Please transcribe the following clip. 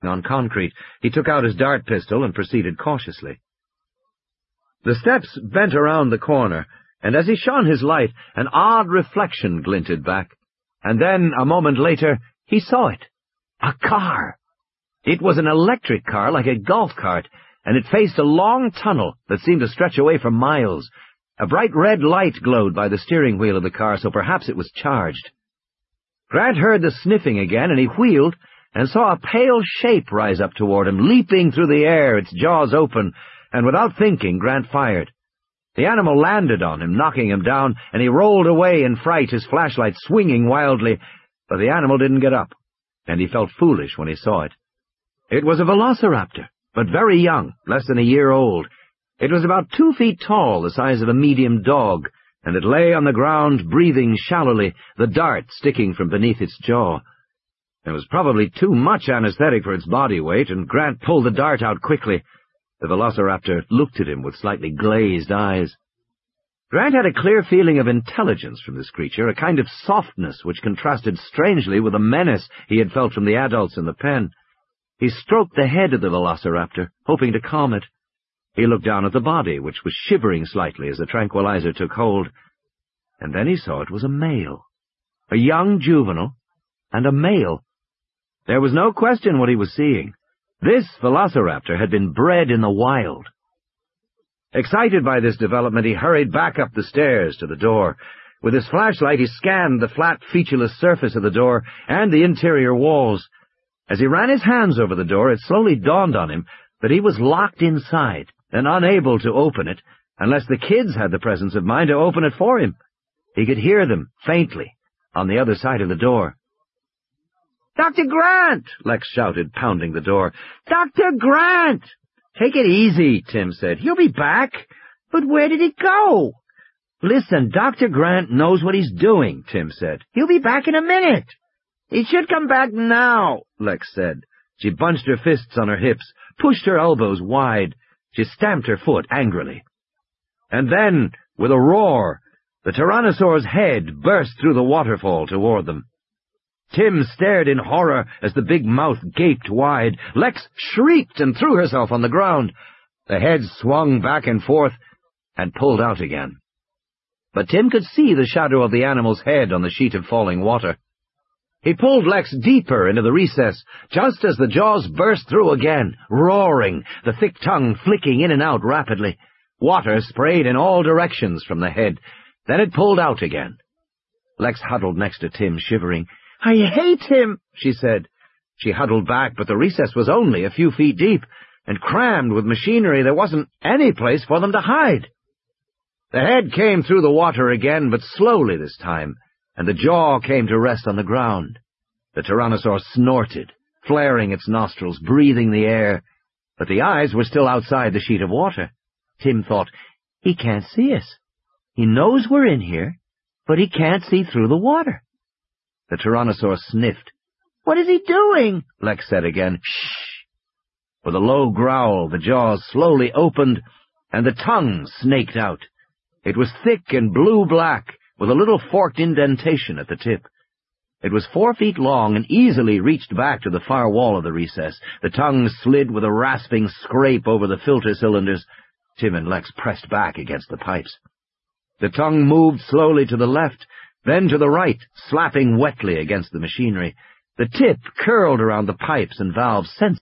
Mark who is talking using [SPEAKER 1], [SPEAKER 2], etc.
[SPEAKER 1] On concrete, he took out his dart pistol and proceeded cautiously. The steps bent around the corner, and as he shone his light, an odd reflection glinted back, and then, a moment later, he saw it. A car! It was an electric car like a golf cart, and it faced a long tunnel that seemed to stretch away for miles. A bright red light glowed by the steering wheel of the car, so perhaps it was charged. Grant heard the sniffing again, and he wheeled and saw a pale shape rise up toward him, leaping through the air, its jaws open, and without thinking, Grant fired. The animal landed on him, knocking him down, and he rolled away in fright, his flashlight swinging wildly, but the animal didn't get up, and he felt foolish when he saw it. It was a velociraptor, but very young, less than a year old. It was about 2 feet tall, the size of a medium dog, and it lay on the ground, breathing shallowly, the dart sticking from beneath its jaw. There was probably too much anesthetic for its body weight, and Grant pulled the dart out quickly. The velociraptor looked at him with slightly glazed eyes. Grant had a clear feeling of intelligence from this creature, a kind of softness which contrasted strangely with the menace he had felt from the adults in the pen. He stroked the head of the velociraptor, hoping to calm it. He looked down at the body, which was shivering slightly as the tranquilizer took hold, and then he saw it was a male. A young juvenile, and a male. There was no question what he was seeing. This velociraptor had been bred in the wild. Excited by this development, he hurried back up the stairs to the door. With his flashlight, he scanned the flat, featureless surface of the door and the interior walls. As he ran his hands over the door, it slowly dawned on him that he was locked inside and unable to open it unless the kids had the presence of mind to open it for him. He could hear them, faintly, on the other side of the door. "Dr. Grant!" Lex shouted, pounding the door. "Dr. Grant!" "Take it easy," Tim said. "He'll be back." "But where did he go?" "Listen, Dr. Grant knows what he's doing," Tim said. "He'll be back in a minute." "He should come back now," Lex said. She bunched her fists on her hips, pushed her elbows wide. She stamped her foot angrily. And then, with a roar, the Tyrannosaur's head burst through the waterfall toward them. Tim stared in horror as the big mouth gaped wide. Lex shrieked and threw herself on the ground. The head swung back and forth and pulled out again. But Tim could see the shadow of the animal's head on the sheet of falling water. He pulled Lex deeper into the recess, just as the jaws burst through again, roaring, the thick tongue flicking in and out rapidly. Water sprayed in all directions from the head. Then it pulled out again. Lex huddled next to Tim, shivering. "I hate him," she said. She huddled back, but the recess was only a few feet deep, and crammed with machinery. There wasn't any place for them to hide. The head came through the water again, but slowly this time, and the jaw came to rest on the ground. The Tyrannosaur snorted, flaring its nostrils, breathing the air, but the eyes were still outside the sheet of water. Tim thought, "He can't see us. He knows we're in here, but he can't see through the water." The Tyrannosaur sniffed. "What is he doing?" Lex said again. "Shh!" With a low growl, the jaws slowly opened, and the tongue snaked out. It was thick and blue-black, with a little forked indentation at the tip. It was 4 feet long and easily reached back to the far wall of the recess. The tongue slid with a rasping scrape over the filter cylinders. Tim and Lex pressed back against the pipes. The tongue moved slowly to the left, then to the right, slapping wetly against the machinery. The tip curled around the pipes and valves,